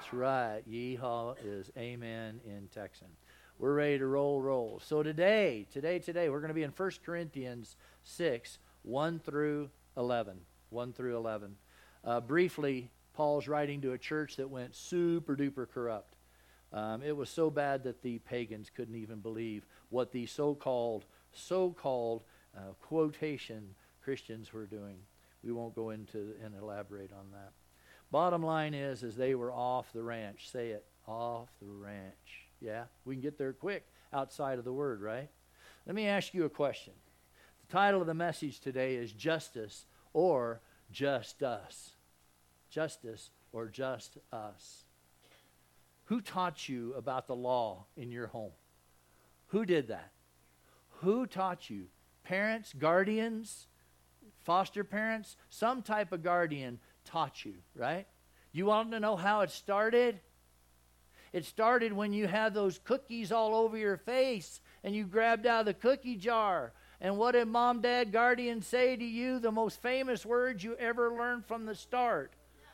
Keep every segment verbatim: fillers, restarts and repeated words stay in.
That's right. Yeehaw is amen in Texan. We're ready to roll, roll. So today, today, today, we're going to be in First Corinthians six, one through eleven. one through eleven. Uh, briefly, Paul's writing to a church that went super duper corrupt. Um, it was so bad that the pagans couldn't even believe what the so-called, so-called uh, quotation Christians were doing. We won't go into and elaborate on that. Bottom line is, is they were off the ranch. Say it, off the ranch. Yeah, we can get there quick outside of the word, right? Let me ask you a question. The title of the message today is Justice or Just Us. Justice or Just Us. Who taught you about the law in your home? Who did that? Who taught you? Parents, guardians, foster parents? Some type of guardian taught you, right? You want to know how it started? It started when you had those cookies all over your face and you grabbed out of the cookie jar. And what did mom, dad, guardian say to you? The most famous words you ever learned from the start.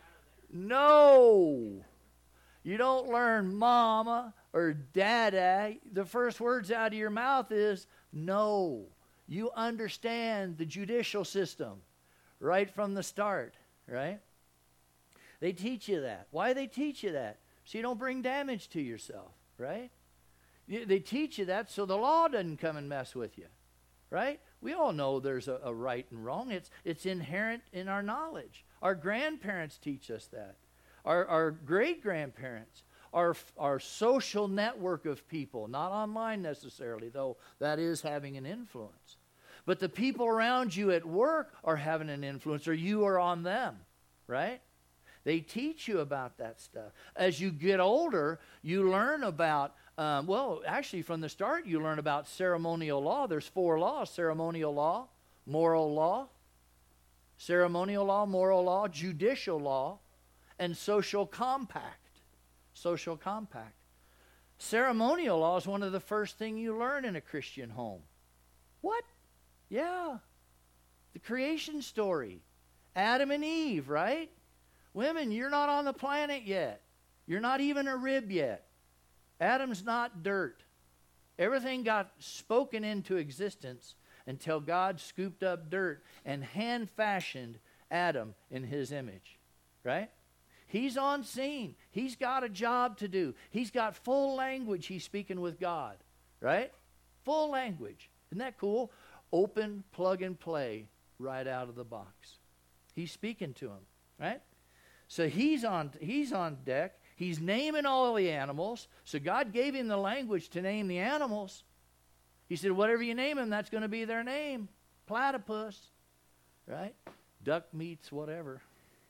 No. You don't learn mama or dada. The first words out of your mouth is no. You understand the judicial system right from the start, right? They teach you that. Why do they teach you that? So you don't bring damage to yourself, right? They teach you that so the law doesn't come and mess with you, right? We all know there's a, a right and wrong. It's, it's inherent in our knowledge. Our grandparents teach us that. Our, our great-grandparents, our, our social network of people, not online necessarily, though that is having an influence. But the people around you at work are having an influence, or you are on them, right? They teach you about that stuff. As you get older, you learn about, um, well, actually from the start, you learn about ceremonial law. There's four laws: ceremonial law, moral law, ceremonial law, moral law, judicial law, and social compact. Social compact. Ceremonial law is one of the first things you learn in a Christian home. What? Yeah. The creation story. Adam and Eve, right? Women, you're not on the planet yet. You're not even a rib yet. Adam's not dirt. Everything got spoken into existence until God scooped up dirt and hand-fashioned Adam in his image, right? He's on scene. He's got a job to do. He's got full language. He's speaking with God, right? Full language. Isn't that cool? Open, plug and play right out of the box. He's speaking to him, right? So he's on he's on deck. He's naming all the animals. So God gave him the language to name the animals. He said, whatever you name them, that's going to be their name. Platypus, right? Duck meats, whatever.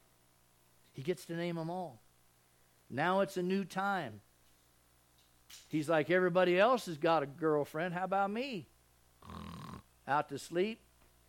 He gets to name them all. Now it's a new time. He's like, everybody else has got a girlfriend. How about me? Out to sleep.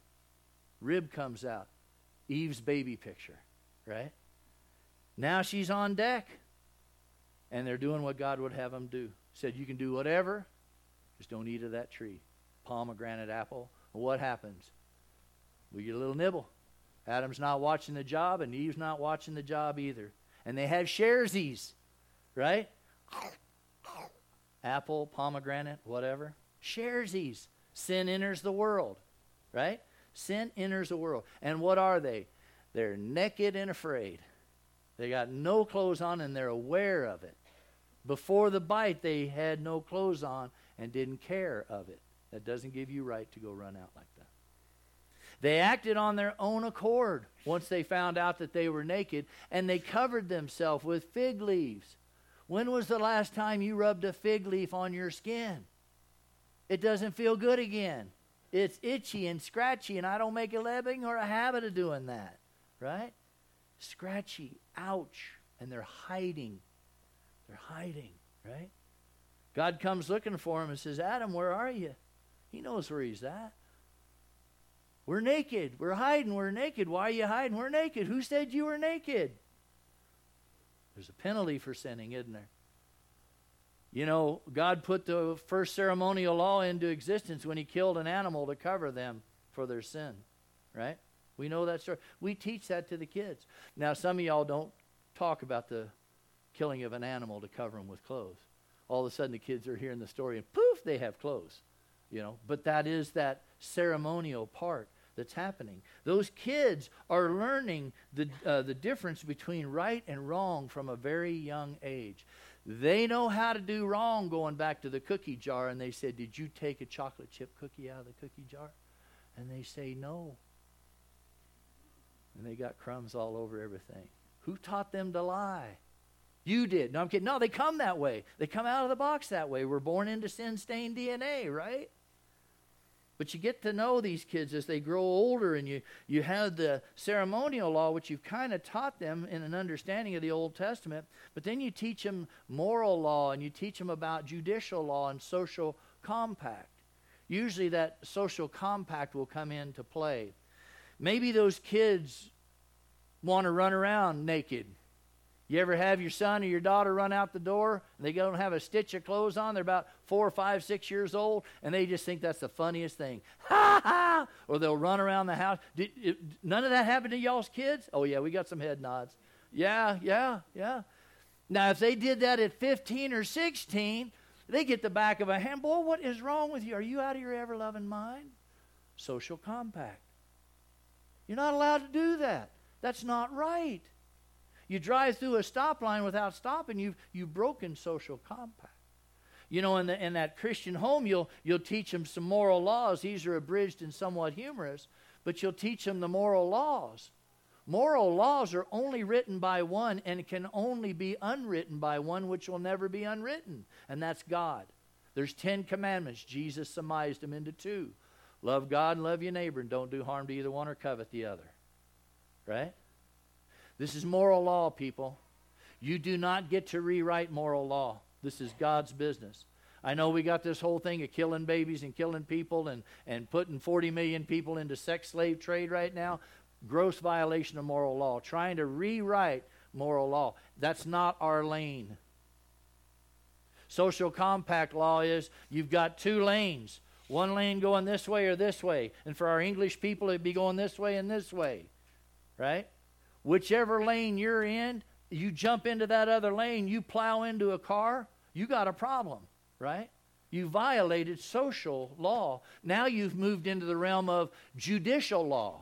Rib comes out. Eve's baby picture, right? Now she's on deck. And they're doing what God would have them do. Said, you can do whatever. Just don't eat of that tree. Pomegranate apple. Well, what happens? We get a little nibble. Adam's not watching the job, and Eve's not watching the job either. And they have sharesies, right? Apple, pomegranate, whatever. Sharesies. Sin enters the world, right? Sin enters the world. And what are they? They're naked and afraid. They got no clothes on, and they're aware of it. Before the bite, they had no clothes on and didn't care of it. That doesn't give you right to go run out like that. They acted on their own accord once they found out that they were naked, and they covered themselves with fig leaves. When was the last time you rubbed a fig leaf on your skin? It doesn't feel good again. It's itchy and scratchy, and I don't make a living or a habit of doing that, right? Scratchy, ouch, and they're hiding. They're hiding, right? God comes looking for him and says, Adam, where are you? He knows where he's at. We're naked. We're hiding. We're naked. Why are you hiding? We're naked. Who said you were naked? There's a penalty for sinning, isn't there? You know, God put the first ceremonial law into existence when he killed an animal to cover them for their sin, right? We know that story. We teach that to the kids. Now, some of y'all don't talk about the killing of an animal to cover them with clothes. All of a sudden the kids are hearing the story and poof, they have clothes. You know, but that is that ceremonial part that's happening. Those kids are learning the uh, the difference between right and wrong from a very young age. They know how to do wrong going back to the cookie jar, and they said, did you take a chocolate chip cookie out of the cookie jar? And they say, no. And they got crumbs all over everything. Who taught them to lie? You did. No, I'm kidding. No, they come that way. They come out of the box that way. We're born into sin-stained D N A, right? But you get to know these kids as they grow older, and you, you have the ceremonial law, which you've kind of taught them in an understanding of the Old Testament. But then you teach them moral law, and you teach them about judicial law and social compact. Usually that social compact will come into play. Maybe those kids want to run around naked. You ever have your son or your daughter run out the door and they don't have a stitch of clothes on? They're about four, five, six years old, and they just think that's the funniest thing. Ha ha! Or they'll run around the house. Did, it, none of that happened to y'all's kids? Oh, yeah, we got some head nods. Yeah, yeah, yeah. Now, if they did that at fifteen or sixteen, they get the back of a hand. Boy, what is wrong with you? Are you out of your ever-loving mind? Social compact. You're not allowed to do that. That's not right. You drive through a stop line without stopping, you've, you've broken social compact. You know, in, the, in that Christian home, you'll, you'll teach them some moral laws. These are abridged and somewhat humorous, but you'll teach them the moral laws. Moral laws are only written by one and can only be unwritten by one, which will never be unwritten, and that's God. There's Ten Commandments. Jesus surmised them into two. Love God and love your neighbor, and don't do harm to either one or covet the other. Right? This is moral law, people. You do not get to rewrite moral law. This is God's business. I know we got this whole thing of killing babies and killing people and, and putting forty million people into sex slave trade right now. Gross violation of moral law. Trying to rewrite moral law. That's not our lane. Social compact law is you've got two lanes. One lane going this way or this way. And for our English people, it'd be going this way and this way. Right? Whichever lane you're in, you jump into that other lane, you plow into a car, you got a problem, right? You violated social law. Now you've moved into the realm of judicial law,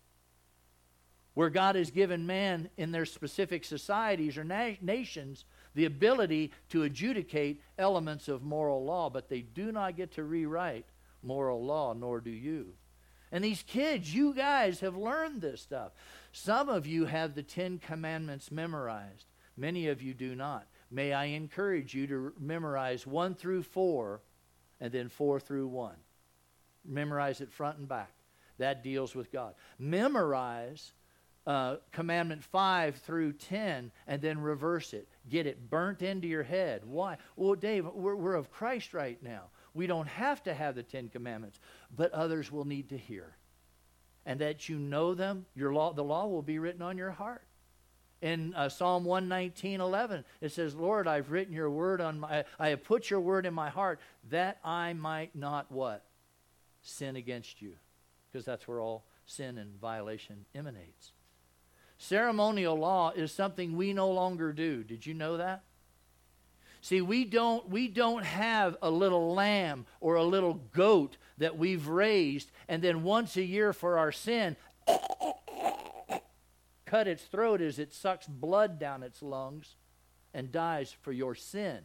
where God has given man in their specific societies or na- nations the ability to adjudicate elements of moral law, but they do not get to rewrite moral law, nor do you. And these kids, you guys have learned this stuff. Some of you have the Ten Commandments memorized. Many of you do not. May I encourage you to memorize one through four and then four through one. Memorize it front and back. That deals with God. Memorize uh, Commandment five through ten and then reverse it. Get it burnt into your head. Why? Well, Dave, we're, we're of Christ right now. We don't have to have the Ten Commandments, but others will need to hear. And that you know them, your law, the law will be written on your heart. In uh, Psalm one nineteen, eleven, it says, Lord, I've written your word on my, I have put your word in my heart that I might not what? Sin against you. Because that's where all sin and violation emanates. Ceremonial law is something we no longer do. Did you know that? See, we don't, we don't have a little lamb or a little goat that we've raised and then once a year for our sin, cut its throat as it sucks blood down its lungs and dies for your sin.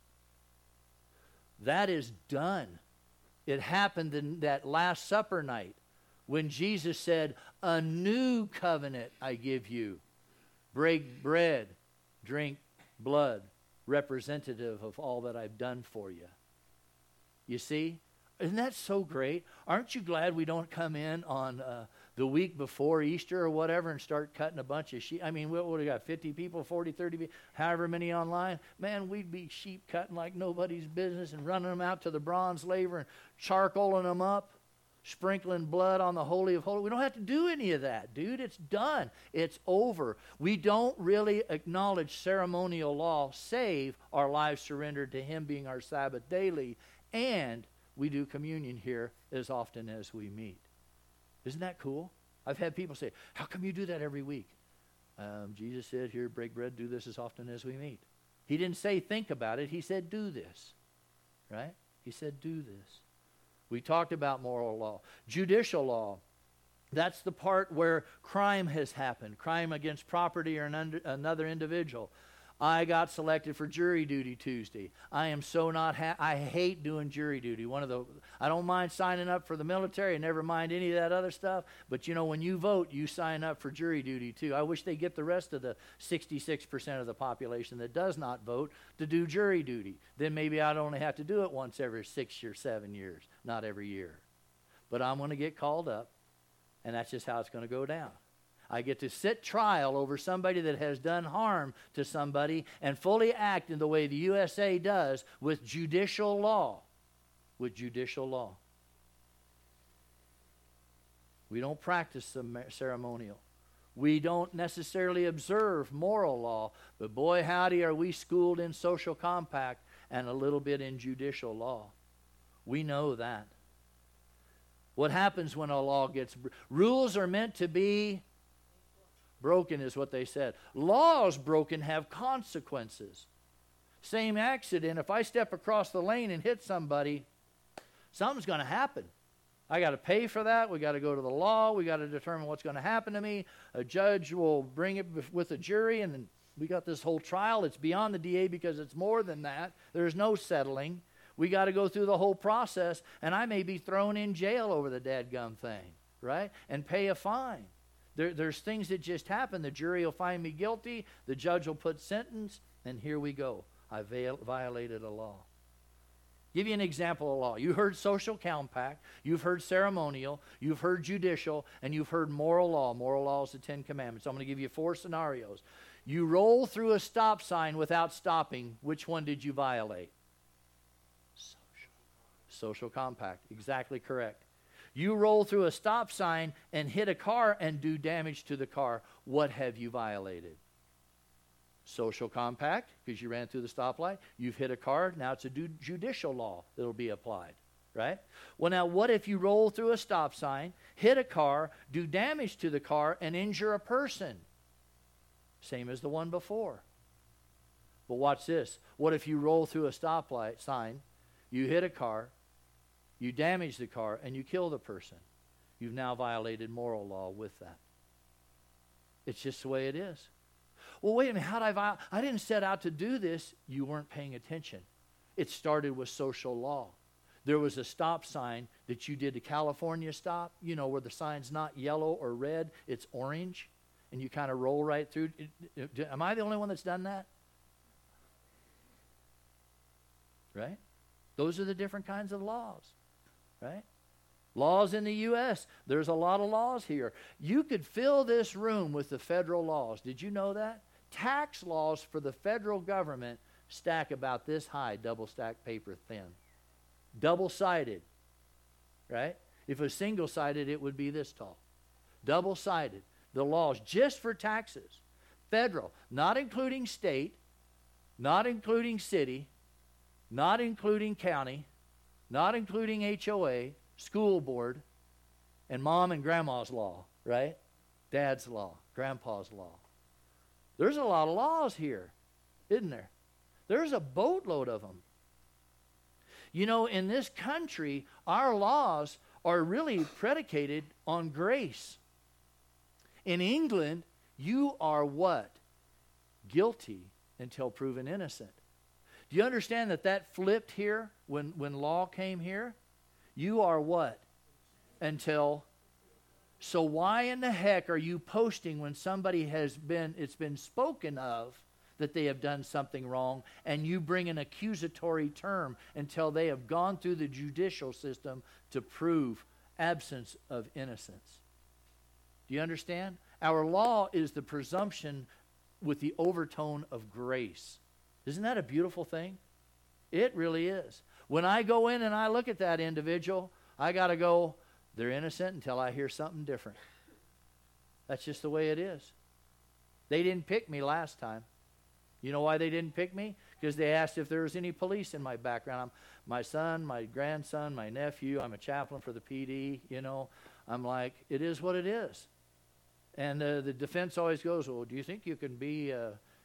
That is done. It happened in that Last Supper night when Jesus said, a new covenant I give you. Break bread, drink blood, representative of all that I've done for you. You see? Isn't that so great? Aren't you glad we don't come in on uh, the week before Easter or whatever and start cutting a bunch of sheep? I mean, what, what do we got, fifty people, forty, thirty people, however many online? Man, we'd be sheep cutting like nobody's business and running them out to the bronze laver and charcoaling them up, sprinkling blood on the Holy of Holies. We don't have to do any of that, dude. It's done. It's over. We don't really acknowledge ceremonial law, save our lives surrendered to Him being our Sabbath daily, and we do communion here as often as we meet. Isn't that cool? I've had people say, how come you do that every week? Um, Jesus said, here, break bread, do this as often as we meet. He didn't say think about it. He said do this. Right? He said do this. We talked about moral law. Judicial law. That's the part where crime has happened. Crime against property or an under, another individual. I got selected for jury duty Tuesday. I am so not, ha- I hate doing jury duty. One of the, I don't mind signing up for the military, never mind any of that other stuff. But you know, when you vote, you sign up for jury duty too. I wish they get the rest of the sixty-six percent of the population that does not vote to do jury duty. Then maybe I'd only have to do it once every six or seven years, not every year. But I'm going to get called up, and that's just how it's going to go down. I get to sit trial over somebody that has done harm to somebody and fully act in the way the U S A does with judicial law. With judicial law. We don't practice ceremonial. We don't necessarily observe moral law, but boy howdy are we schooled in social compact and a little bit in judicial law. We know that. What happens when a law gets... Rules are meant to be... broken is what they said. Laws broken have consequences. Same accident. If I step across the lane and hit somebody, something's going to happen. I got to pay for that. We got to go to the law. We got to determine what's going to happen to me. A judge will bring it with a jury, and then we got this whole trial. It's beyond the D A because it's more than that. There's no settling. We got to go through the whole process, and I may be thrown in jail over the dadgum thing, right? And pay a fine. There, there's things that just happen. The jury will find me guilty. The judge will put sentence, and here we go. I viol- violated a law. Give you an example of law. You heard social compact. You've heard ceremonial. You've heard judicial. And you've heard moral law. Moral law is the Ten Commandments. So I'm going to give you four scenarios. You roll through a stop sign without stopping. Which one did you violate? Social. Social compact. Exactly correct. You roll through a stop sign and hit a car and do damage to the car. What have you violated? Social compact, because you ran through the stoplight. You've hit a car. Now it's a judicial law that will be applied, right? Well, now what if you roll through a stop sign, hit a car, do damage to the car, and injure a person? Same as the one before. But watch this. What if you roll through a stoplight sign, you hit a car, you damage the car, and you kill the person? You've now violated moral law with that. It's just the way it is. Well, wait a minute. How did I violate? I didn't set out to do this. You weren't paying attention. It started with social law. There was a stop sign that you did, a California stop, you know, where the sign's not yellow or red, it's orange, and you kind of roll right through. Am I the only one that's done that? Right? Those are the different kinds of laws. Right? Laws in the U S There's a lot of laws here. You could fill this room with the federal laws. Did you know that? Tax laws for the federal government stack about this high, double-stacked paper thin. Double-sided. Right? If it was single-sided, it would be this tall. Double-sided. The laws just for taxes. Federal. Not including state. Not including city. Not including county. Not including H O A, school board, and mom and grandma's law, right? Dad's law, grandpa's law. There's a lot of laws here, isn't there? There's a boatload of them. You know, in this country, our laws are really predicated on grace. In England, you are what? Guilty until proven innocent. Do you understand that that flipped here when, when law came here? You are what? Until. So why in the heck are you posting when somebody has been, it's been spoken of that they have done something wrong, and you bring an accusatory term until they have gone through the judicial system to prove absence of innocence? Do you understand? Our law is the presumption with the overtone of grace. Isn't that a beautiful thing? It really is. When I go in and I look at that individual, I got to go, they're innocent until I hear something different. That's just the way it is. They didn't pick me last time. You know why they didn't pick me? Because they asked if there was any police in my background. I'm my son, my grandson, my nephew. I'm a chaplain for the P D. You know, I'm like, it is what it is. And uh, the defense always goes, well, do you think you can be... Uh,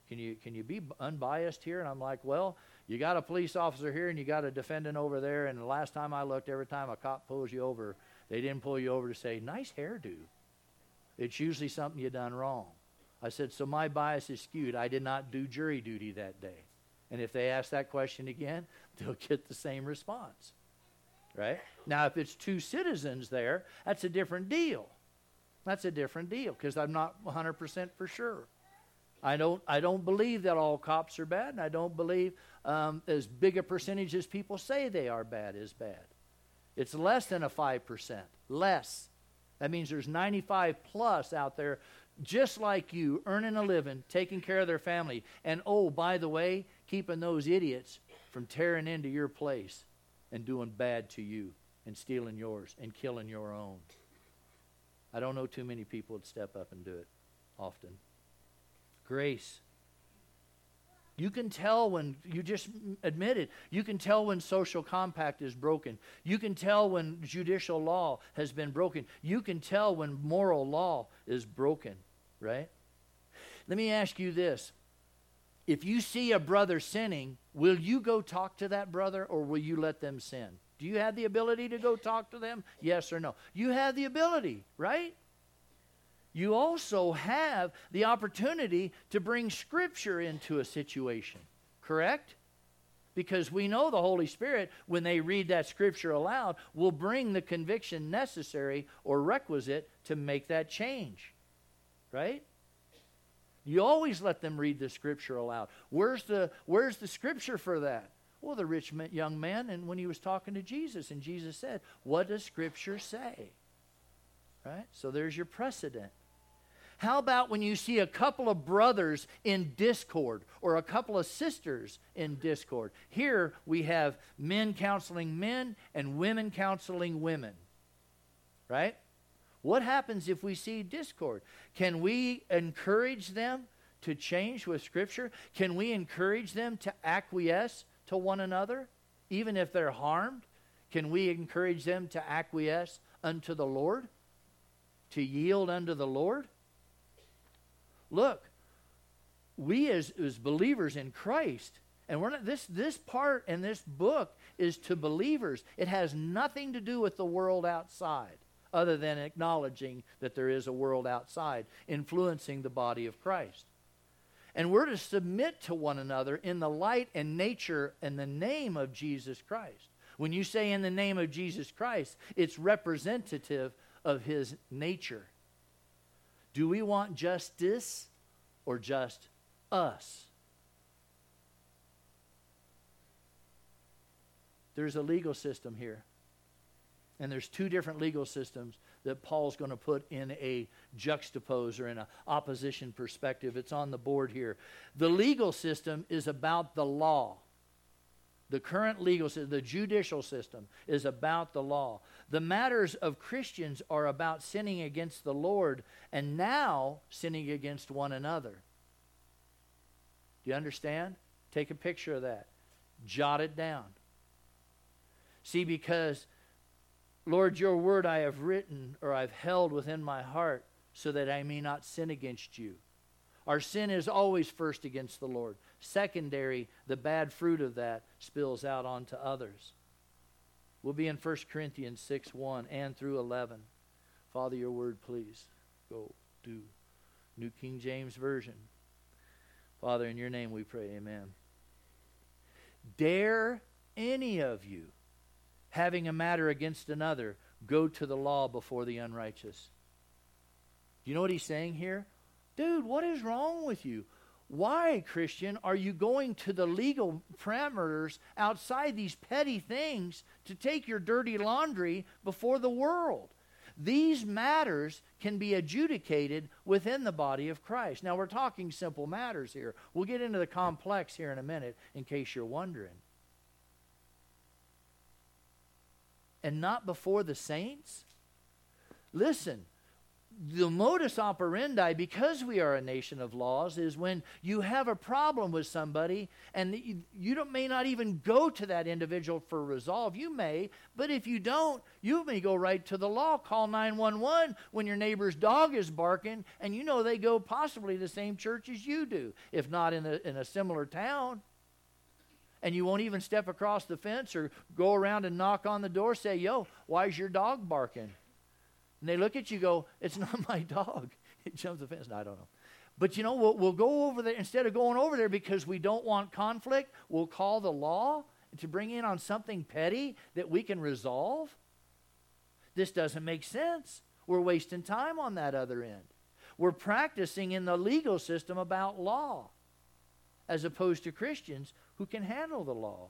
can you can you be unbiased here? And I'm like, well, you got a police officer here and you got a defendant over there. And the last time I looked, every time a cop pulls you over, they didn't pull you over to say, nice hairdo. It's usually something you done wrong. I said, so my bias is skewed. I did not do jury duty that day. And if they ask that question again, they'll get the same response. Right? Now, if it's two citizens there, that's a different deal. That's a different deal because I'm not one hundred percent for sure. I don't I don't believe that all cops are bad, and I don't believe um, as big a percentage as people say they are bad is bad. It's less than a five percent. Less. That means there's ninety-five plus out there just like you, earning a living, taking care of their family, and oh, by the way, keeping those idiots from tearing into your place and doing bad to you and stealing yours and killing your own. I don't know too many people would step up and do it often. Grace. You can tell when, you just admitted, you can tell when social compact is broken. You can tell when judicial law has been broken. You can tell when moral law is broken, right? Let me ask you this. If you see a brother sinning, will you go talk to that brother or will you let them sin? Do you have the ability to go talk to them? Yes or no? You have the ability, right? You also have the opportunity to bring Scripture into a situation, correct? Because we know the Holy Spirit, when they read that Scripture aloud, will bring the conviction necessary or requisite to make that change, right? You always let them read the Scripture aloud. Where's the, where's the Scripture for that? Well, the rich young man, and when he was talking to Jesus, and Jesus said, what does Scripture say? Right? So there's your precedent. How about when you see a couple of brothers in discord or a couple of sisters in discord? Here we have men counseling men and women counseling women. Right? What happens if we see discord? Can we encourage them to change with Scripture? Can we encourage them to acquiesce to one another, even if they're harmed? Can we encourage them to acquiesce unto the Lord? To yield unto the Lord? Look, we as, as believers in Christ, and we're not, this, this part in this book is to believers. It has nothing to do with the world outside, other than acknowledging that there is a world outside influencing the body of Christ. And we're to submit to one another in the light and nature and the name of Jesus Christ. When you say in the name of Jesus Christ, it's representative of his nature. Do we want justice or just us? There's a legal system here. And there's two different legal systems that Paul's going to put in a juxtapose or in an opposition perspective. It's on the board here. The legal system is about the law. The current legal system, the judicial system, is about the law. The matters of Christians are about sinning against the Lord and now sinning against one another. Do you understand? Take a picture of that. Jot it down. See, because, Lord, your word I have written or I've held within my heart so that I may not sin against you. Our sin is always first against the Lord. Secondary, the bad fruit of that spills out onto others. We'll be in First Corinthians six one and through eleven. Father, your word, please. Go do. New King James Version. Father, in your name we pray, amen. Dare any of you, having a matter against another, go to the law before the unrighteous. Do you know what he's saying here? Dude, what is wrong with you? Why, Christian, are you going to the legal parameters outside these petty things to take your dirty laundry before the world? These matters can be adjudicated within the body of Christ. Now, we're talking simple matters here. We'll get into the complex here in a minute in case you're wondering. And not before the saints? Listen, the modus operandi, because we are a nation of laws, is when you have a problem with somebody and you, you don't, may not even go to that individual for resolve. You may, but if you don't, you may go right to the law. Call nine one one when your neighbor's dog is barking, and you know they go possibly the same church as you do, if not in a, in a similar town. And you won't even step across the fence or go around and knock on the door, say, yo, why is your dog barking? And they look at you, go, it's not my dog. It jumps the fence. No, I don't know. But you know, we'll, we'll go over there. Instead of going over there because we don't want conflict, we'll call the law to bring in on something petty that we can resolve. This doesn't make sense. We're wasting time on that other end. We're practicing in the legal system about law as opposed to Christians who can handle the law.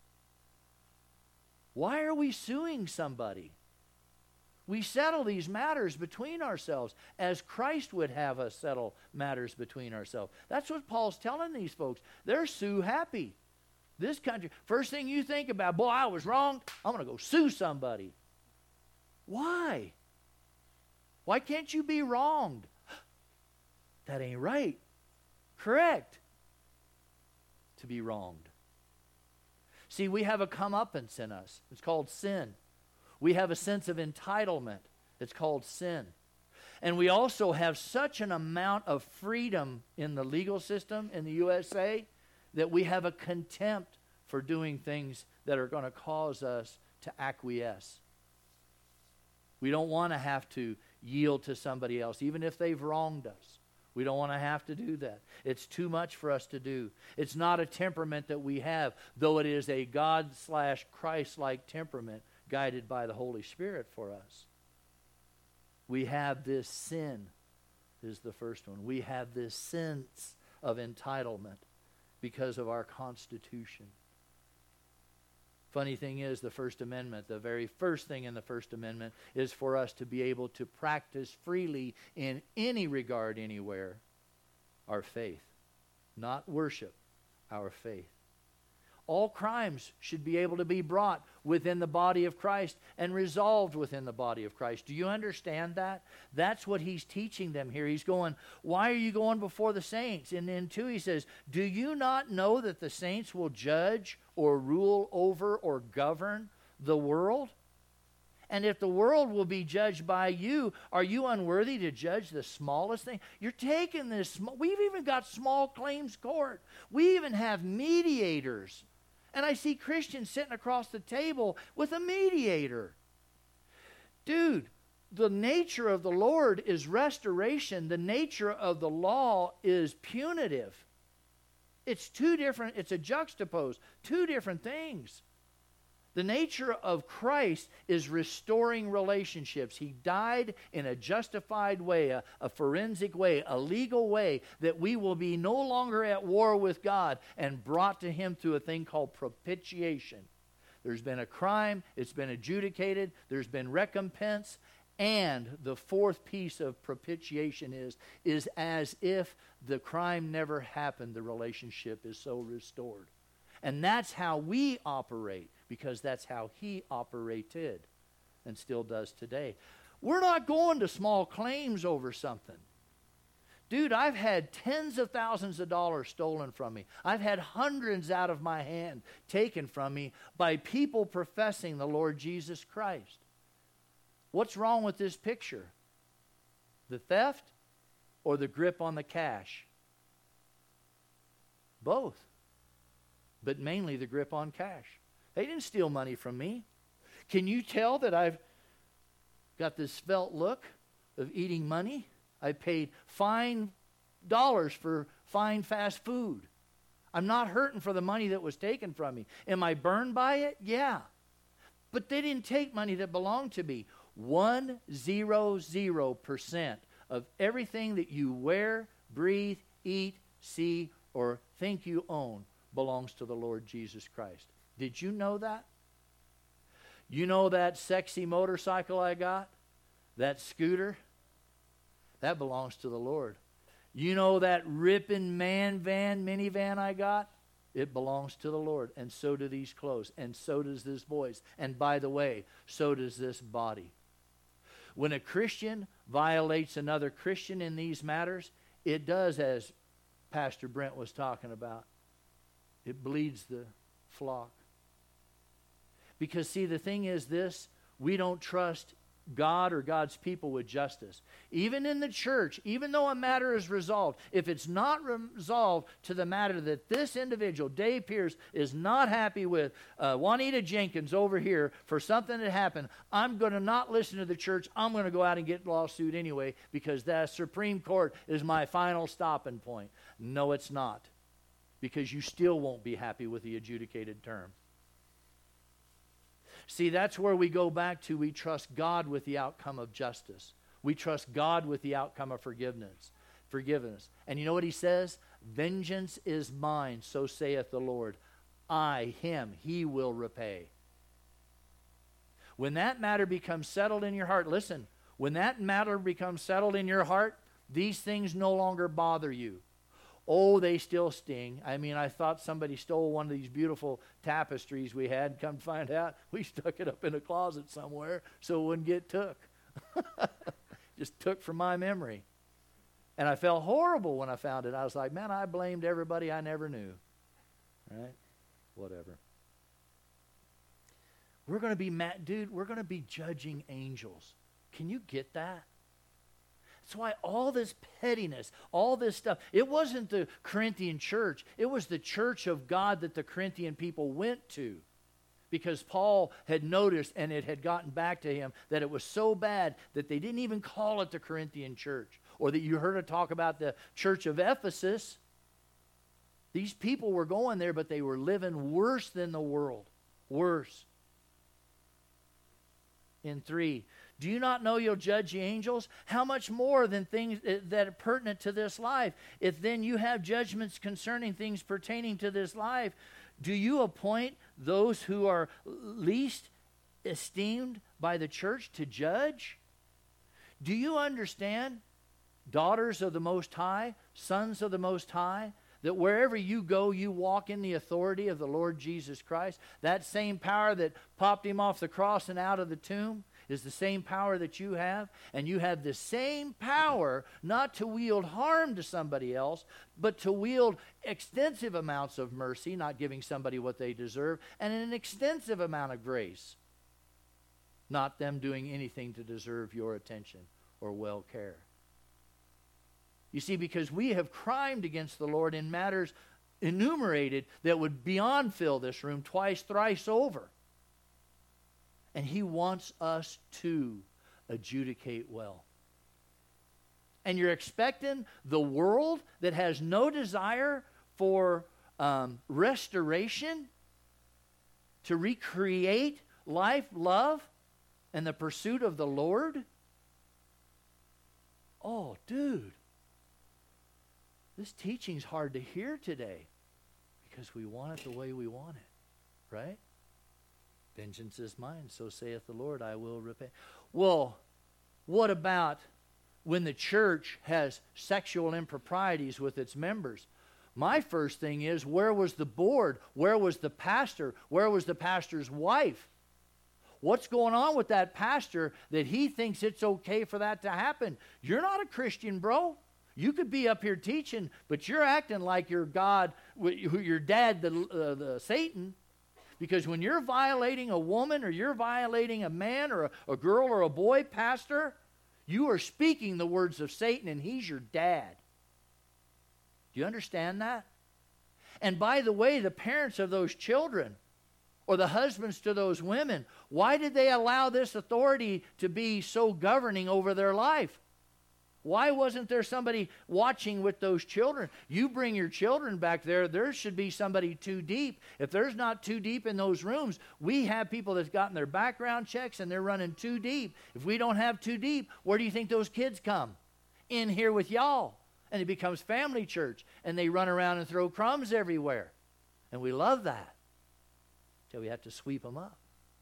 Why are we suing somebody? We settle these matters between ourselves as Christ would have us settle matters between ourselves. That's what Paul's telling these folks. They're sue happy. This country, first thing you think about, boy, I was wrong. I'm going to go sue somebody. Why? Why can't you be wronged? That ain't right. Correct. To be wronged. See, we have a comeuppance in us. It's called sin. We have a sense of entitlement. It's called sin. And we also have such an amount of freedom in the legal system in the U S A that we have a contempt for doing things that are going to cause us to acquiesce. We don't want to have to yield to somebody else, even if they've wronged us. We don't want to have to do that. It's too much for us to do. It's not a temperament that we have, though it is a God slash Christ-like temperament guided by the Holy Spirit for us. We have this sin, is the first one. We have this sense of entitlement because of our Constitution. Funny thing is, the First Amendment, the very first thing in the First Amendment is for us to be able to practice freely in any regard, anywhere, our faith. Not worship, our faith. All crimes should be able to be brought within the body of Christ and resolved within the body of Christ. Do you understand that? That's what he's teaching them here. He's going, why are you going before the saints? And then two, he says, do you not know that the saints will judge or rule over or govern the world? And if the world will be judged by you, are you unworthy to judge the smallest thing? You're taking this, sm- we've even got small claims court. We even have mediators. And I see Christians sitting across the table with a mediator. Dude, the nature of the Lord is restoration. The nature of the law is punitive. It's two different, it's a juxtapose, two different things. The nature of Christ is restoring relationships. He died in a justified way, a, a forensic way, a legal way, that we will be no longer at war with God and brought to Him through a thing called propitiation. There's been a crime, it's been adjudicated, there's been recompense, and the fourth piece of propitiation is, is as if the crime never happened, the relationship is so restored. And that's how we operate, because that's how He operated and still does today. We're not going to small claims over something. Dude, I've had tens of thousands of dollars stolen from me. I've had hundreds out of my hand taken from me by people professing the Lord Jesus Christ. What's wrong with this picture? The theft or the grip on the cash? Both. But mainly the grip on cash. They didn't steal money from me. Can you tell that I've got this felt look of eating money? I paid fine dollars for fine fast food. I'm not hurting for the money that was taken from me. Am I burned by it? Yeah. But they didn't take money that belonged to me. One zero zero percent of everything that you wear, breathe, eat, see, or think you own belongs to the Lord Jesus Christ. Did you know that? You know that sexy motorcycle I got? That scooter? That belongs to the Lord. You know that ripping man van, minivan I got? It belongs to the Lord. And so do these clothes. And so does this voice. And by the way, so does this body. When a Christian violates another Christian in these matters, it does, as Pastor Brent was talking about, it bleeds the flock. Because, see, the thing is this, we don't trust God or God's people with justice. Even in the church, even though a matter is resolved, if it's not resolved to the matter that this individual, Dave Pierce, is not happy with, uh, Juanita Jenkins over here for something that happened, I'm going to not listen to the church. I'm going to go out and get lawsuit anyway because the Supreme Court is my final stopping point. No, it's not. Because you still won't be happy with the adjudicated term. See, that's where we go back to. We trust God with the outcome of justice. We trust God with the outcome of forgiveness. Forgiveness. And you know what he says? Vengeance is mine, so saith the Lord. I, him, he will repay. When that matter becomes settled in your heart, listen, when that matter becomes settled in your heart, these things no longer bother you. Oh, they still sting. I mean, I thought somebody stole one of these beautiful tapestries we had. Come find out, we stuck it up in a closet somewhere so it wouldn't get took. Just took from my memory. And I felt horrible when I found it. I was like, man, I blamed everybody I never knew. Right? Whatever. We're going to be, mad, dude, we're going to be judging angels. Can you get that? That's why all this pettiness, all this stuff, it wasn't the Corinthian church. It was the church of God that the Corinthian people went to. Because Paul had noticed, and it had gotten back to him, that it was so bad that they didn't even call it the Corinthian church. Or that you heard her talk about the church of Ephesus. These people were going there, but they were living worse than the world. Worse. In three, do you not know you'll judge the angels? How much more than things that are pertinent to this life? If then you have judgments concerning things pertaining to this life, do you appoint those who are least esteemed by the church to judge? Do you understand, daughters of the Most High, sons of the Most High, that wherever you go, you walk in the authority of the Lord Jesus Christ? That same power that popped him off the cross and out of the tomb is the same power that you have. And you have the same power not to wield harm to somebody else, but to wield extensive amounts of mercy, not giving somebody what they deserve, and an extensive amount of grace, not them doing anything to deserve your attention or well care. You see, because we have crimed against the Lord in matters enumerated that would beyond fill this room twice, thrice over. And he wants us to adjudicate well. And you're expecting the world that has no desire for um, restoration to recreate life, love, and the pursuit of the Lord? Oh, dude. This teaching's hard to hear today because we want it the way we want it, right? Vengeance is mine, so saith the Lord, I will repay. Well, what about when the church has sexual improprieties with its members? My first thing is, where was the board? Where was the pastor? Where was the pastor's wife? What's going on with that pastor that he thinks it's okay for that to happen? You're not a Christian, bro. You could be up here teaching, but you're acting like your God, who your dad, the, uh, the Satan. Because when you're violating a woman or you're violating a man or a, a girl or a boy, pastor, you are speaking the words of Satan, and he's your dad. Do you understand that? And by the way, the parents of those children or the husbands to those women, why did they allow this authority to be so governing over their life? Why wasn't there somebody watching with those children? You bring your children back there, there should be somebody too deep. If there's not too deep in those rooms, we have people that's gotten their background checks and they're running too deep. If we don't have too deep, where do you think those kids come? In here with y'all. And it becomes family church. And they run around and throw crumbs everywhere. And we love that. Till we have to sweep them up.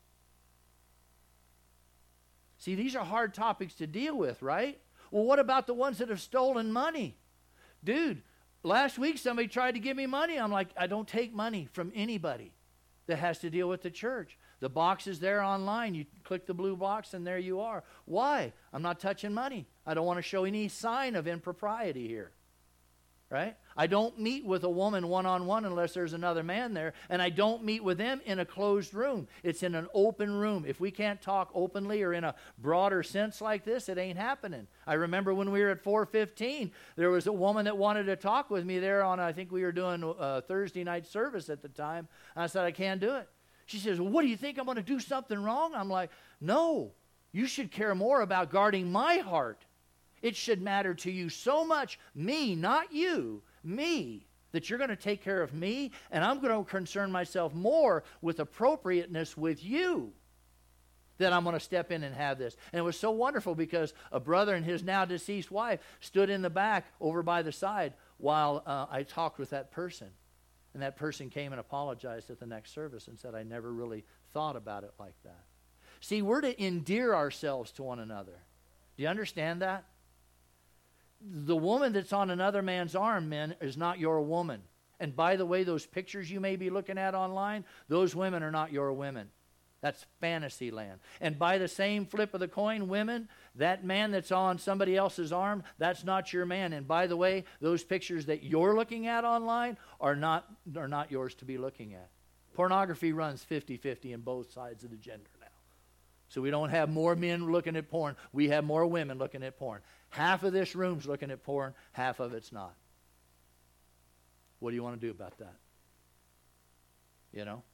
See, these are hard topics to deal with, right? Well, what about the ones that have stolen money? Dude, last week somebody tried to give me money. I'm like, I don't take money from anybody. that has to deal with the church. The box is there online. You click the blue box and there you are. Why? I'm not touching money. I don't want to show any sign of impropriety here. Right? I don't meet with a woman one-on-one unless there's another man there, and I don't meet with them in a closed room. It's in an open room. If we can't talk openly or in a broader sense like this, it ain't happening. I remember when we were at four fifteen, there was a woman that wanted to talk with me there on, I think we were doing a Thursday night service at the time. I said, I can't do it. She says, well, what do you think? I'm going to do something wrong? I'm like, no, you should care more about guarding my heart. It should matter to you so much, me, not you, me, that you're going to take care of me, and I'm going to concern myself more with appropriateness with you, that I'm going to step in and have this. And it was so wonderful because a brother and his now deceased wife stood in the back over by the side while uh, I talked with that person. And that person came and apologized at the next service and said, I never really thought about it like that. See, we're to endear ourselves to one another. Do you understand that? The woman that's on another man's arm, men, is not your woman. And by the way, those pictures you may be looking at online, those women are not your women. That's fantasy land. And by the same flip of the coin, women, that man that's on somebody else's arm, that's not your man. And by the way, those pictures that you're looking at online are not, are not yours to be looking at. Pornography runs fifty-fifty in both sides of the gender now. So we don't have more men looking at porn. We have more women looking at porn. Half of this room's looking at porn, half of it's not. What do you want to do about that? You know?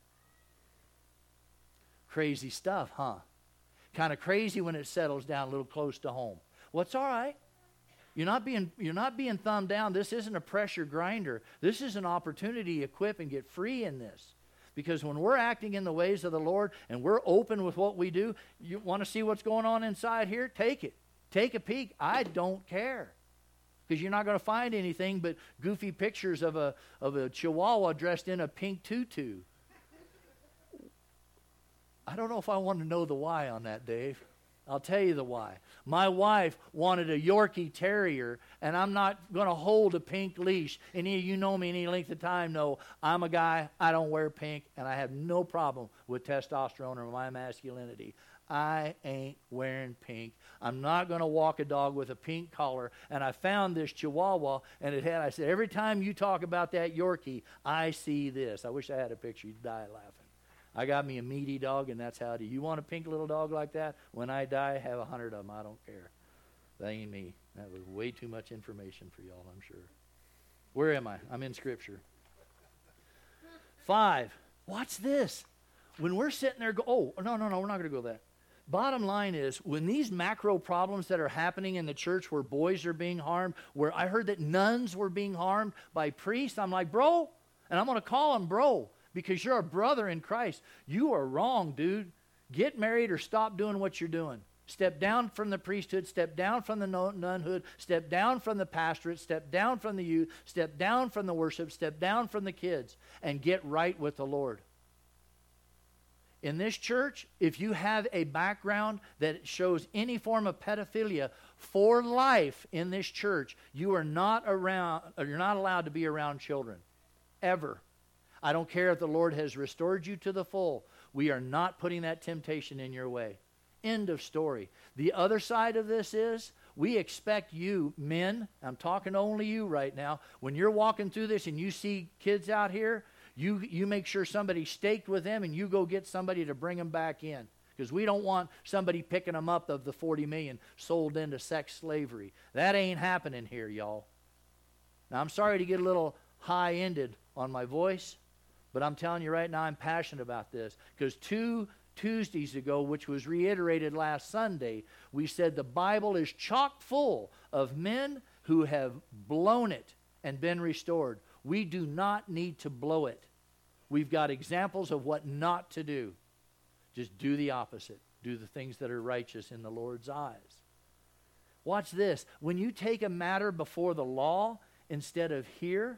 Crazy stuff, huh? Kind of crazy when it settles down a little close to home. Well, it's all right. You're not being, you're not being thumbed down. This isn't a pressure grinder. This is an opportunity to equip and get free in this. Because when we're acting in the ways of the Lord and we're open with what we do, you want to see what's going on inside here? Take it. Take a peek. I don't care. Because you're not going to find anything but goofy pictures of a, of a chihuahua dressed in a pink tutu. I don't know if I want to know the why on that, Dave. I'll tell you the why. My wife wanted a Yorkie Terrier, and I'm not going to hold a pink leash. Any of you know me any length of time know I'm a guy, I don't wear pink, and I have no problem with testosterone or my masculinity. I ain't wearing pink. I'm not going to walk a dog with a pink collar. And I found this Chihuahua, and it had, I said, every time you talk about that Yorkie, I see this. I wish I had a picture. You'd die laughing. I got me a meaty dog, and that's how I do. You want a pink little dog like that? When I die, have a hundred of them. I don't care. That ain't me. That was way too much information for y'all, I'm sure. Where am I? I'm in Scripture. Five. Watch this. When we're sitting there, go, oh, no, no, no, we're not going to go there. Bottom line is, when these macro problems that are happening in the church where boys are being harmed, where I heard that nuns were being harmed by priests, I'm like, bro, and I'm going to call him bro, because you're a brother in Christ. You are wrong, dude. Get married or stop doing what you're doing. Step down from the priesthood, step down from the nunhood, step down from the pastorate, step down from the youth, step down from the worship, step down from the kids, and get right with the Lord. In this church, if you have a background that shows any form of pedophilia for life in this church, you are not around, or you're not allowed to be around children, ever. I don't care if the Lord has restored you to the full. We are not putting that temptation in your way. End of story. The other side of this is, we expect you, men, I'm talking to only you right now, when you're walking through this and you see kids out here, You, you make sure somebody's staked with them, and you go get somebody to bring them back in. Because we don't want somebody picking them up of the forty million sold into sex slavery. That ain't happening here, y'all. Now, I'm sorry to get a little high-ended on my voice, but I'm telling you right now, I'm passionate about this. Because two Tuesdays ago, which was reiterated last Sunday, we said the Bible is chock full of men who have blown it and been restored. We do not need to blow it. We've got examples of what not to do. Just do the opposite. Do the things that are righteous in the Lord's eyes. Watch this. When you take a matter before the law instead of here,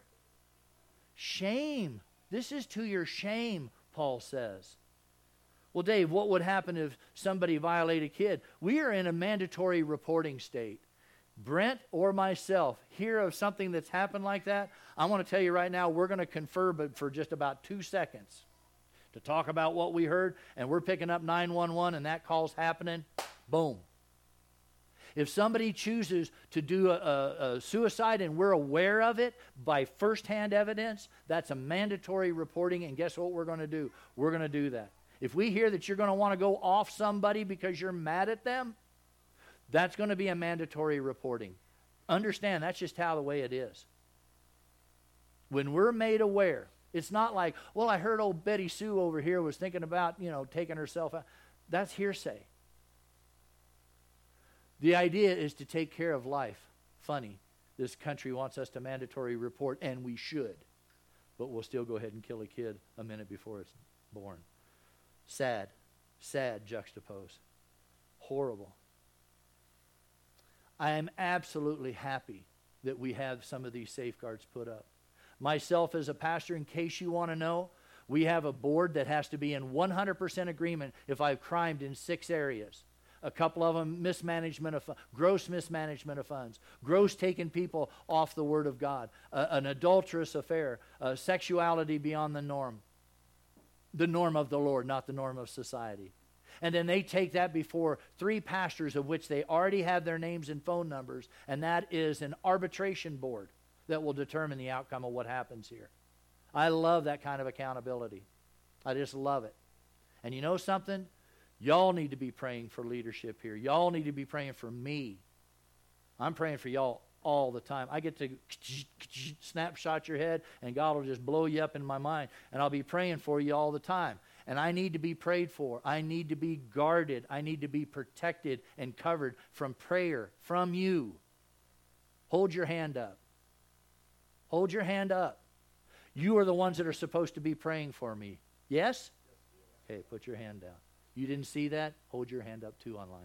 shame. This is to your shame, Paul says. Well, Dave, what would happen if somebody violated a kid? We are in a mandatory reporting state. Brent or myself hear of something that's happened like that, I want to tell you right now, we're going to confer but for just about two seconds. to talk about what we heard, and we're picking up nine one one and that call's happening, boom. If somebody chooses to do a, a, a suicide and we're aware of it by firsthand evidence, that's a mandatory reporting, and guess what we're going to do? We're going to do that. If we hear that you're going to want to go off somebody because you're mad at them, that's going to be a mandatory reporting. Understand, that's just how the way it is. When we're made aware, it's not like, well, I heard old Betty Sue over here was thinking about, you know, taking herself out. That's hearsay. The idea is to take care of life. Funny, this country wants us to mandatory report, and we should. But we'll still go ahead and kill a kid a minute before it's born. Sad. Sad juxtapose. Horrible. I am absolutely happy that we have some of these safeguards put up. Myself as a pastor, in case you want to know, we have a board that has to be in one hundred percent agreement if I've crimed in six areas. A couple of them, mismanagement of gross mismanagement of funds, gross taking people off the Word of God, uh, an adulterous affair, uh, sexuality beyond the norm, the norm of the Lord, not the norm of society. And then they take that before three pastors, of which they already have their names and phone numbers, and that is an arbitration board that will determine the outcome of what happens here. I love that kind of accountability. I just love it. And you know something? Y'all need to be praying for leadership here. Y'all need to be praying for me. I'm praying for y'all all the time. I get to snapshot your head, and God will just blow you up in my mind. And I'll be praying for you all the time. And I need to be prayed for. I need to be guarded. I need to be protected and covered from prayer from you. Hold your hand up. Hold your hand up. You are the ones that are supposed to be praying for me. Yes? Okay, put your hand down. You didn't see that? Hold your hand up too online.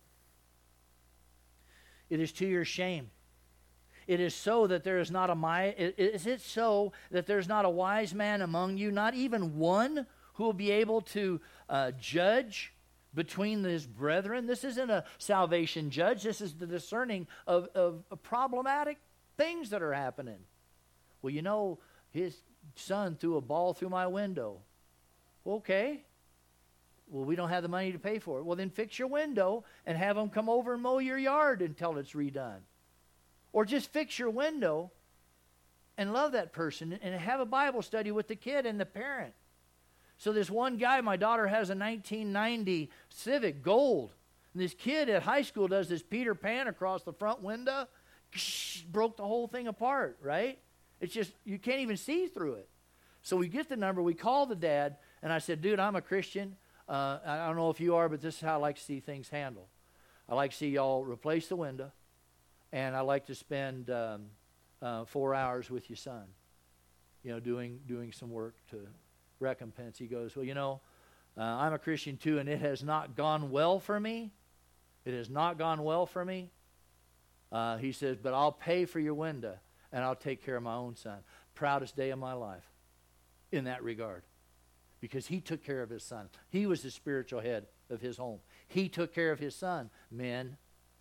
It is to your shame. It is so that there is not a my. Is it so that there's not a wise man among you, not even one, who will be able to uh, judge between his brethren? This isn't a salvation judge. This is the discerning of, of, of problematic things that are happening. Well, you know, his son threw a ball through my window. Okay. Well, we don't have the money to pay for it. Well, then fix your window and have them come over and mow your yard until it's redone. Or just fix your window and love that person and have a Bible study with the kid and the parent. So this one guy, my daughter has a nineteen ninety Civic Gold. And this kid at high school does this Peter Pan across the front window. Broke the whole thing apart, right? It's just, you can't even see through it. So we get the number, we call the dad, and I said, dude, I'm a Christian. Uh, I don't know if you are, but this is how I like to see things handled. I like to see y'all replace the window, and I like to spend um, uh, four hours with your son, you know, doing doing some work to recompense. He goes, well, you know, uh, I'm a Christian too, and it has not gone well for me. It has not gone well for me. Uh, he says, but I'll pay for your window, and I'll take care of my own son. Proudest day of my life in that regard. Because he took care of his son. He was the spiritual head of his home. He took care of his son, men.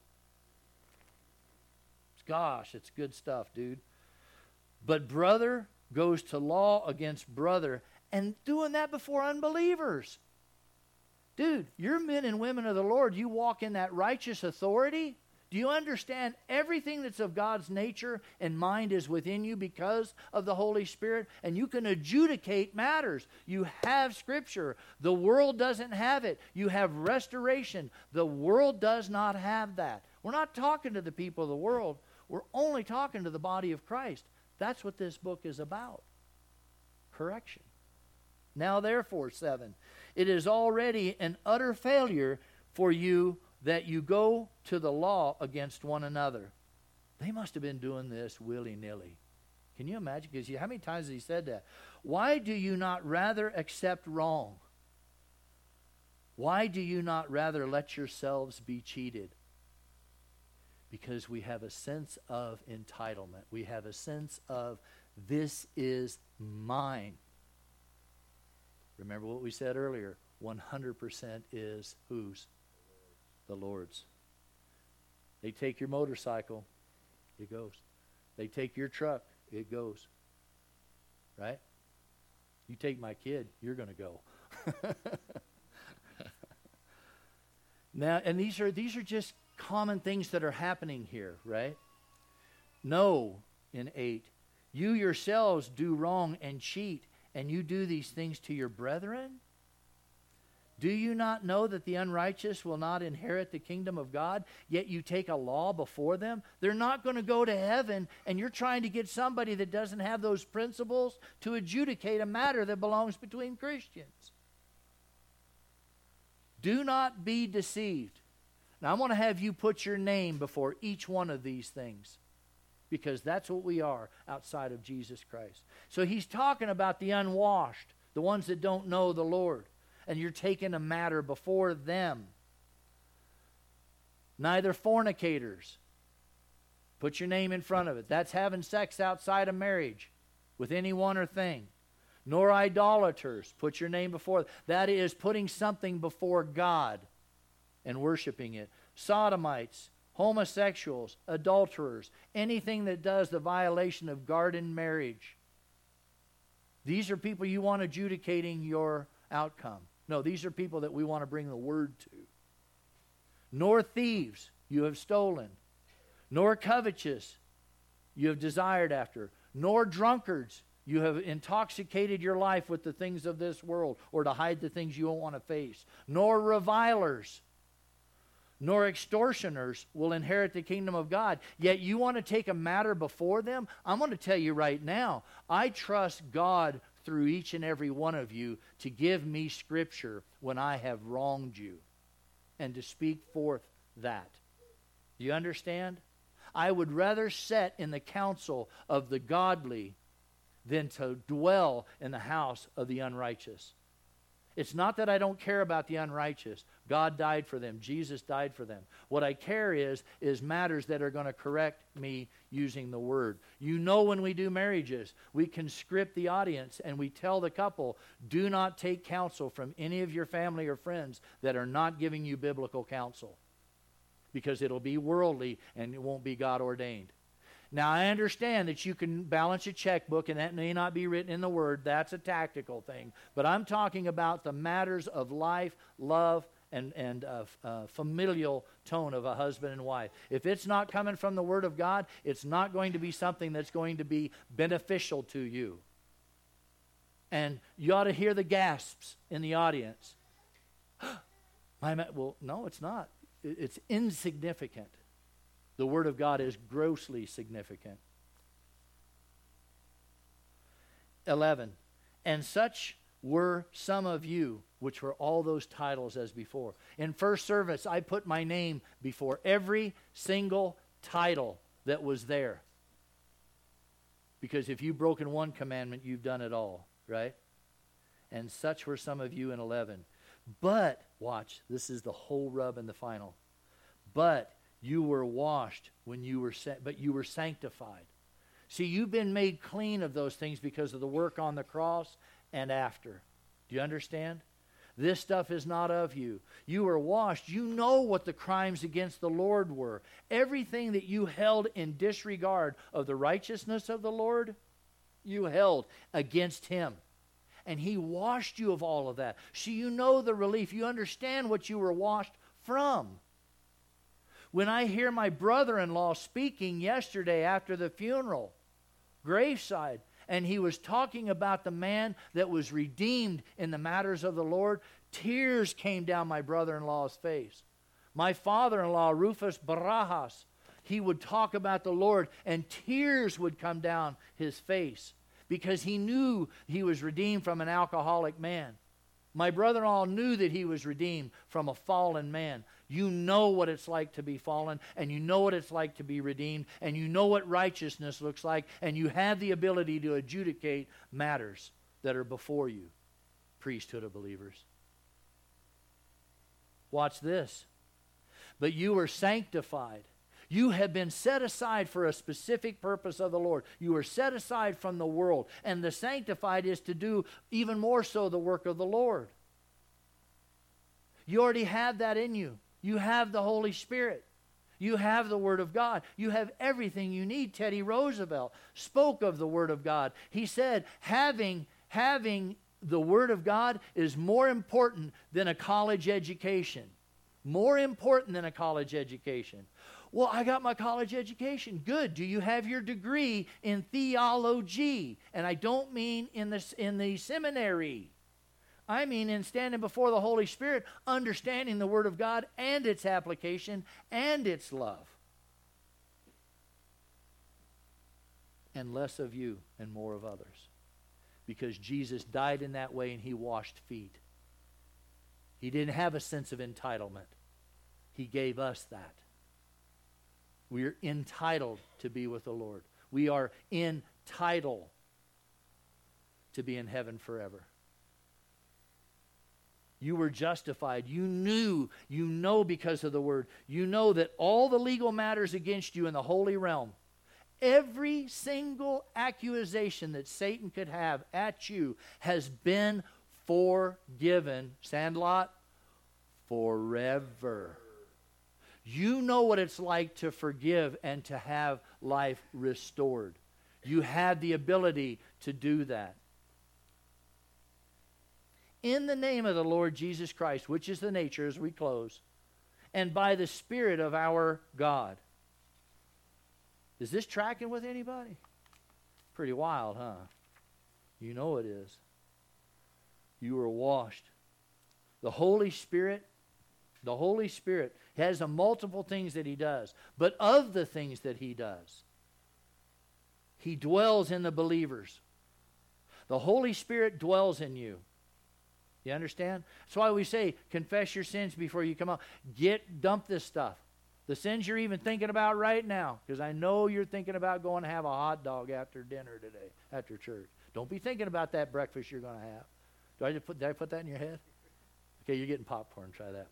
Gosh, it's good stuff, dude. But brother goes to law against brother, and doing that before unbelievers. Dude, you're men and women of the Lord. You walk in that righteous authority. Do you understand everything that's of God's nature and mind is within you because of the Holy Spirit? And you can adjudicate matters. You have Scripture. The world doesn't have it. You have restoration. The world does not have that. We're not talking to the people of the world. We're only talking to the body of Christ. That's what this book is about. Correction. Now therefore, seven, it is already an utter failure for you that you go to the law against one another. They must have been doing this willy-nilly. Can you imagine? Because how many times has he said that? Why do you not rather accept wrong? Why do you not rather let yourselves be cheated? Because we have a sense of entitlement. We have a sense of, this is mine. Remember what we said earlier. one hundred percent is whose? The Lord's. They take your motorcycle, it goes. They take your truck, it goes. Right? You take my kid, you're going to go. Now, and these are these are just common things that are happening here, right? No, in eight, you yourselves do wrong and cheat, and you do these things to your brethren? Do you not know that the unrighteous will not inherit the kingdom of God, yet you take a law before them? They're not going to go to heaven, and you're trying to get somebody that doesn't have those principles to adjudicate a matter that belongs between Christians. Do not be deceived. Now, I want to have you put your name before each one of these things, because that's what we are outside of Jesus Christ. So he's talking about the unwashed, the ones that don't know the Lord. And you're taking a matter before them. Neither fornicators. Put your name in front of it. That's having sex outside of marriage with anyone or thing. Nor idolaters. Put your name before. That is putting something before God and worshiping it. Sodomites, homosexuals, adulterers, anything that does the violation of garden marriage. These are people you want adjudicating your outcome. No, these are people that we want to bring the word to. Nor thieves, you have stolen. Nor covetous, you have desired after. Nor drunkards, you have intoxicated your life with the things of this world, or to hide the things you don't want to face. Nor revilers, nor extortioners will inherit the kingdom of God. Yet you want to take a matter before them? I'm going to tell you right now, I trust God through each and every one of you to give me scripture when I have wronged you and to speak forth that. Do you understand? I would rather sit in the counsel of the godly than to dwell in the house of the unrighteous. It's not that I don't care about the unrighteous. God died for them. Jesus died for them. What I care is, is matters that are going to correct me using the word. You know, when we do marriages, we conscript the audience and we tell the couple, do not take counsel from any of your family or friends that are not giving you biblical counsel, because it'll be worldly and it won't be God ordained. Now, I understand that you can balance a checkbook, and that may not be written in the Word. That's a tactical thing. But I'm talking about the matters of life, love, and, and uh, uh, familial tone of a husband and wife. If it's not coming from the Word of God, it's not going to be something that's going to be beneficial to you. And you ought to hear the gasps in the audience. My ma- well, no, it's not. It's insignificant. The Word of God is grossly significant. eleven. And such were some of you, which were all those titles as before. In first service, I put my name before every single title that was there. Because if you've broken one commandment, you've done it all, right? And such were some of you in eleven. But, watch, this is the whole rub and the final. But you were washed when you were sa- but you were sanctified. See, you've been made clean of those things because of the work on the cross and after. Do you understand? This stuff is not of you. You were washed. You know what the crimes against the Lord were. Everything that you held in disregard of the righteousness of the Lord, you held against Him. And He washed you of all of that. So you know the relief. You understand what you were washed from. When I hear my brother-in-law speaking yesterday after the funeral, graveside, and he was talking about the man that was redeemed in the matters of the Lord, tears came down my brother-in-law's face. My father-in-law, Rufus Barajas, he would talk about the Lord, and tears would come down his face because he knew he was redeemed from an alcoholic man. My brother-in-law knew that he was redeemed from a fallen man. You know what it's like to be fallen, and you know what it's like to be redeemed, and you know what righteousness looks like, and you have the ability to adjudicate matters that are before you, priesthood of believers. Watch this. But you were sanctified. You have been set aside for a specific purpose of the Lord. You were set aside from the world, and the sanctified is to do even more so the work of the Lord. You already have that in you. You have the Holy Spirit. You have the Word of God. You have everything you need. Teddy Roosevelt spoke of the Word of God. He said, having having the Word of God is more important than a college education. More important than a college education. Well, I got my college education. Good. Do you have your degree in theology? And I don't mean in the, in the seminary. I mean in standing before the Holy Spirit, understanding the Word of God and its application and its love. And less of you and more of others. Because Jesus died in that way and He washed feet. He didn't have a sense of entitlement. He gave us that. We are entitled to be with the Lord. We are entitled to be in heaven forever. You were justified. You knew, you know because of the Word. You know that all the legal matters against you in the holy realm, every single accusation that Satan could have at you has been forgiven. Sandlot, forever. You know what it's like to forgive and to have life restored. You have the ability to do that. In the name of the Lord Jesus Christ, which is the nature as we close, and by the Spirit of our God. Is this tracking with anybody? Pretty wild, huh? You know it is. You were washed. The Holy Spirit, the Holy Spirit has a multiple things that He does. But of the things that He does, He dwells in the believers. The Holy Spirit dwells in you. You understand? That's why we say, confess your sins before you come out. Get, dump this stuff. The sins you're even thinking about right now. Because I know you're thinking about going to have a hot dog after dinner today, after church. Don't be thinking about that breakfast you're going to have. Do I just put, did I put that in your head? Okay, you're getting popcorn. Try that.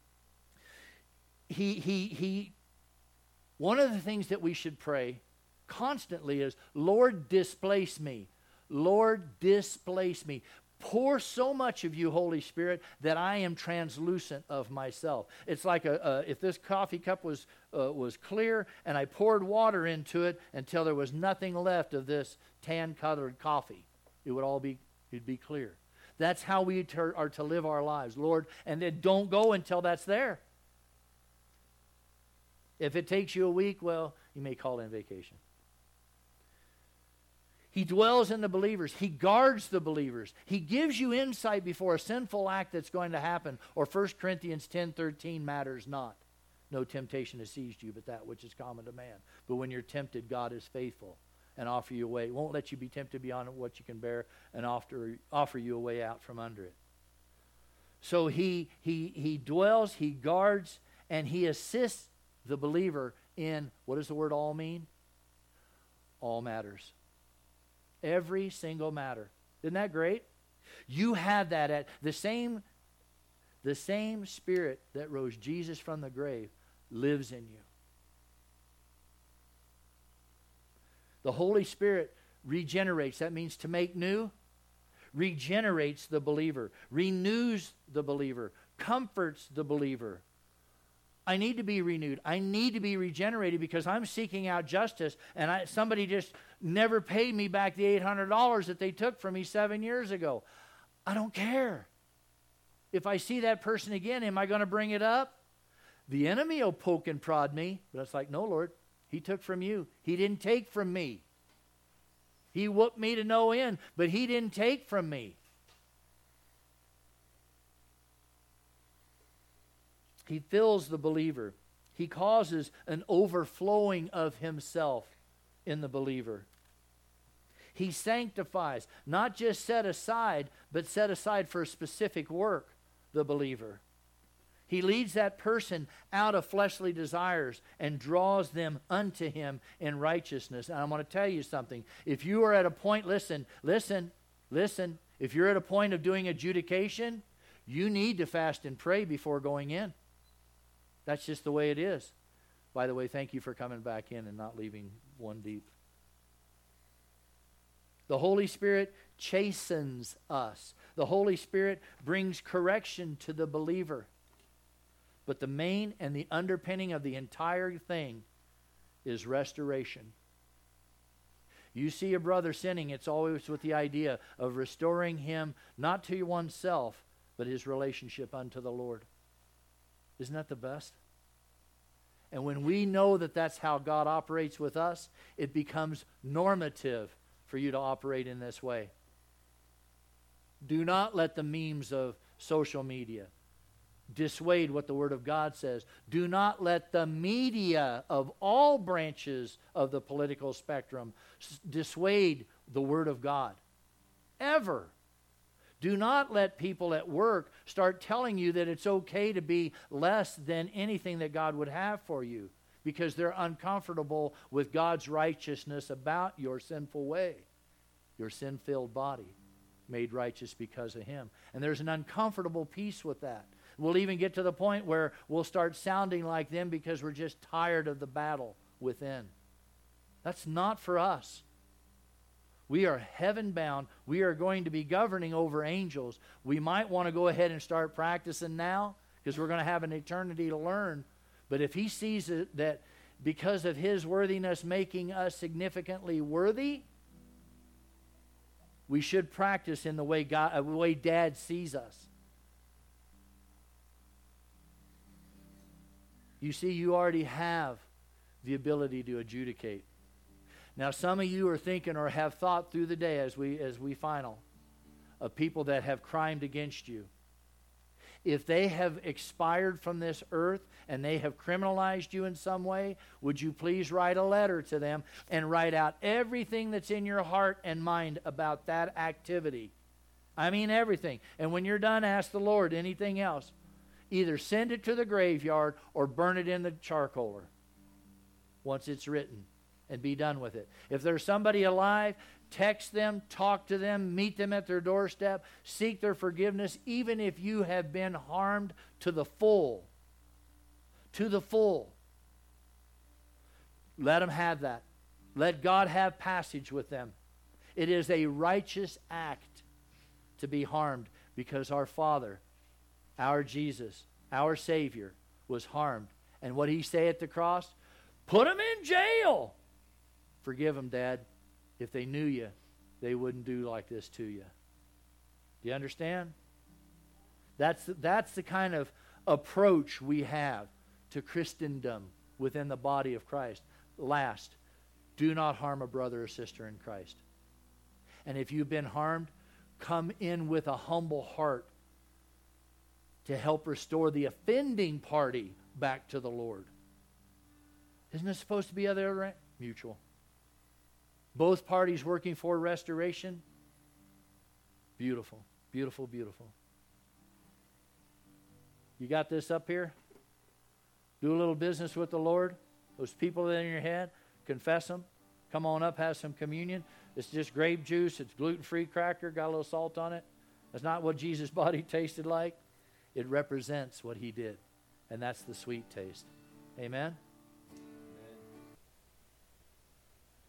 He, he, he, one of the things that we should pray constantly is, Lord, displace me. Lord, displace me. Pour so much of you, Holy Spirit, that I am translucent of myself. It's like a, a if this coffee cup was uh, was clear and I poured water into it until there was nothing left of this tan-colored coffee, it would all be it'd be clear. That's how we ter- are to live our lives, Lord. And then don't go until that's there. If it takes you a week, well, you may call in vacation. He dwells in the believers. He guards the believers. He gives you insight before a sinful act that's going to happen. Or First Corinthians ten thirteen matters not. No temptation has seized you but that which is common to man. But when you're tempted, God is faithful and offer you a way. Won't let you be tempted beyond what you can bear and offer, offer you a way out from under it. So he, he, he dwells, he guards, and he assists the believer in, what does the word all mean? All matters. Every single matter. Isn't that great? You have that at the same, the same Spirit that rose Jesus from the grave lives in you. The Holy Spirit regenerates. That means to make new. Regenerates the believer. Renews the believer. Comforts the believer. I need to be renewed. I need to be regenerated because I'm seeking out justice and I, somebody just never paid me back the eight hundred dollars that they took from me seven years ago. I don't care. If I see that person again, am I going to bring it up? The enemy will poke and prod me. But it's like, no, Lord, He took from you. He didn't take from me. He whooped me to no end, but He didn't take from me. He fills the believer. He causes an overflowing of Himself in the believer. He sanctifies, not just set aside, but set aside for a specific work, the believer. He leads that person out of fleshly desires and draws them unto Him in righteousness. And I'm going to tell you something. If you are at a point, listen, listen, listen. If you're at a point of doing adjudication, you need to fast and pray before going in. That's just the way it is. By the way, thank you for coming back in and not leaving one deep. The Holy Spirit chastens us. The Holy Spirit brings correction to the believer. But the main and the underpinning of the entire thing is restoration. You see a brother sinning, it's always with the idea of restoring him not to oneself, but his relationship unto the Lord. Isn't that the best? And when we know that that's how God operates with us, it becomes normative for you to operate in this way. Do not let the memes of social media dissuade what the Word of God says. Do not let the media of all branches of the political spectrum s- dissuade the Word of God. Ever. Do not let people at work start telling you that it's okay to be less than anything that God would have for you, because they're uncomfortable with God's righteousness about your sinful way, your sin-filled body made righteous because of Him. And there's an uncomfortable peace with that. We'll even get to the point where we'll start sounding like them because we're just tired of the battle within. That's not for us. We are heaven-bound. We are going to be governing over angels. We might want to go ahead and start practicing now because we're going to have an eternity to learn. But if He sees it, that because of His worthiness making us significantly worthy, we should practice in the way God, uh, the way Dad sees us. You see, you already have the ability to adjudicate. Now, some of you are thinking or have thought through the day as we as we final of people that have crimed against you. If they have expired from this earth and they have criminalized you in some way, would you please write a letter to them and write out everything that's in your heart and mind about that activity? I mean everything. And when you're done, ask the Lord anything else. Either send it to the graveyard or burn it in the charcoaler once it's written, and be done with it. If there's somebody alive, text them, talk to them, meet them at their doorstep, seek their forgiveness, even if you have been harmed to the full. To the full. Let them have that. Let God have passage with them. It is a righteous act to be harmed because our Father, our Jesus, our Savior, was harmed. And what did He say at the cross? Put them in jail. Forgive them, Dad. If they knew you, they wouldn't do like this to you. Do you understand? That's the, that's the kind of approach we have to Christendom within the body of Christ. Last, do not harm a brother or sister in Christ. And if you've been harmed, come in with a humble heart to help restore the offending party back to the Lord. Isn't it supposed to be other mutual? Both parties working for restoration. Beautiful, beautiful, beautiful. You got this up here? Do a little business with the Lord. Those people that are in your head, confess them. Come on up, have some communion. It's just grape juice. It's gluten-free cracker, got a little salt on it. That's not what Jesus' body tasted like. It represents what He did. And that's the sweet taste. Amen?